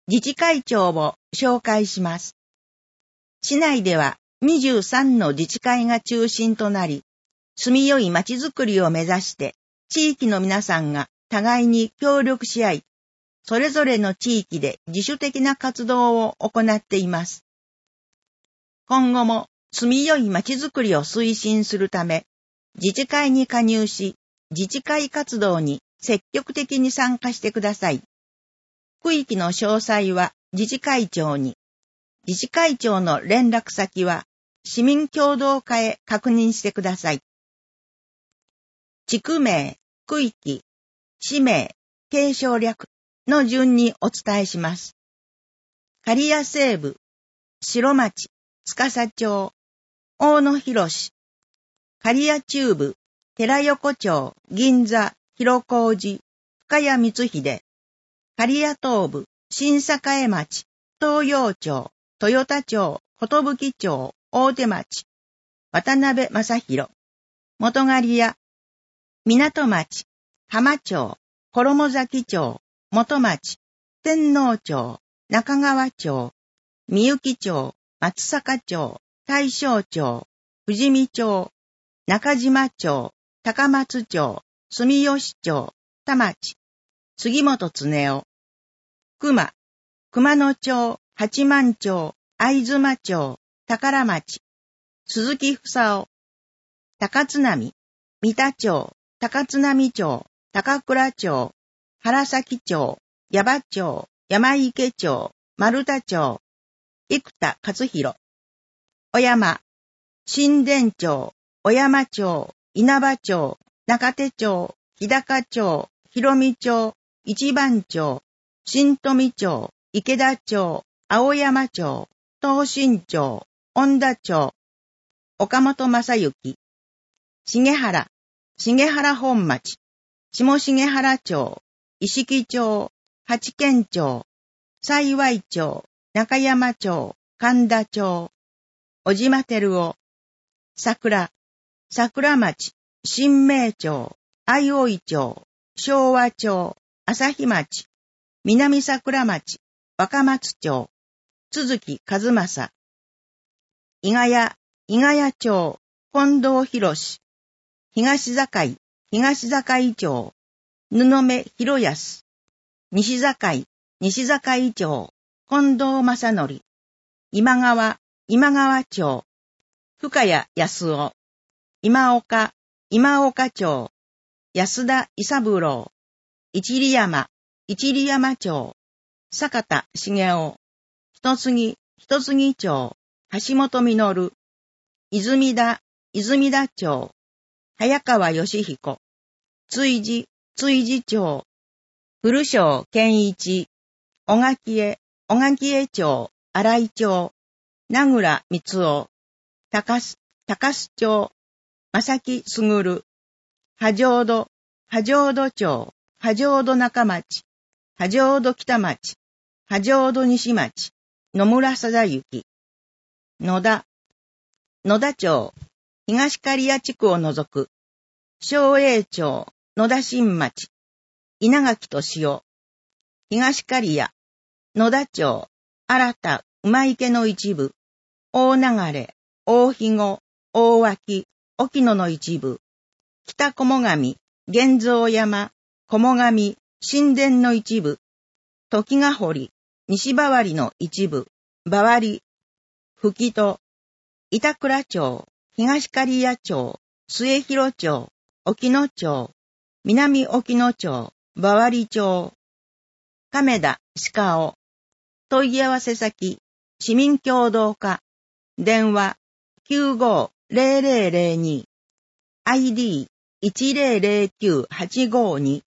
自治会長を紹介します。市内では23の自治会が中心となり、住みよい町づくりを目指して、地域の皆さんが互いに協力し合い、それぞれの地域で自主的な活動を行っています。今後も住みよい町づくりを推進するため、自治会に加入し、自治会活動に積極的に参加してください。区域の詳細は自治会長に、自治会長の連絡先は市民協働課へ確認してください。地区名、区域、市名、継承略の順にお伝えします。刈谷西部、白町、司町、大野広市、刈谷中部、寺横町、銀座、広小路、深谷光秀、刈谷東部、新栄町、東洋町、豊田町、寿町、大手町、渡辺正弘、元刈谷、港町、浜町、衣崎町、元町、天皇町、中川町、みゆき町、松坂町、大正町、富士見町、中島町、高松町、住吉町、田町、杉本恒夫、熊野町、八幡町、会津間町、宝町、鈴木房夫、高津波、三田町、高津波町、高倉町、原崎町、矢場町、山池町、丸田町、生田勝弘、小山、新田町、小山町、稲葉町、中手町、日高町、広見町、一番町、新富町、池田町、青山町、東新町、恩田町、岡本正幸、重原本町、下重原町、石木町、八軒町、幸町、中山町、神田町、小島照夫、桜町、新名町、相生町、昭和町、朝日町、南桜町、若松町、鈴木和正、伊賀谷町、近藤博士、東堺町、布目博康、西堺町、近藤正則、今川町、深谷康夫、今岡町、安田伊三郎、一里山町、坂田茂雄、一杉町、橋本実、泉田町、早川義彦、追事町、古庄健一、小垣江町、新井町、名倉光夫、高須町、正木卓、波浄土町、波浄土中町、波浄土北町、波浄土西町、野村貞之、野田町、東刈谷地区を除く、松栄町、野田新町、稲垣俊夫、東刈谷、野田町、新田馬池の一部、大流、大肥後、大脇、沖野の一部、北駒上、玄蔵山、駒上、新田の一部、時ヶ堀、西回りの一部、回り、吹戸、板倉町、東刈谷町、末広町、沖野町、南沖野町、回り町、亀田鹿尾、問い合わせ先、市民協働課、電話、950002、ID、1009852、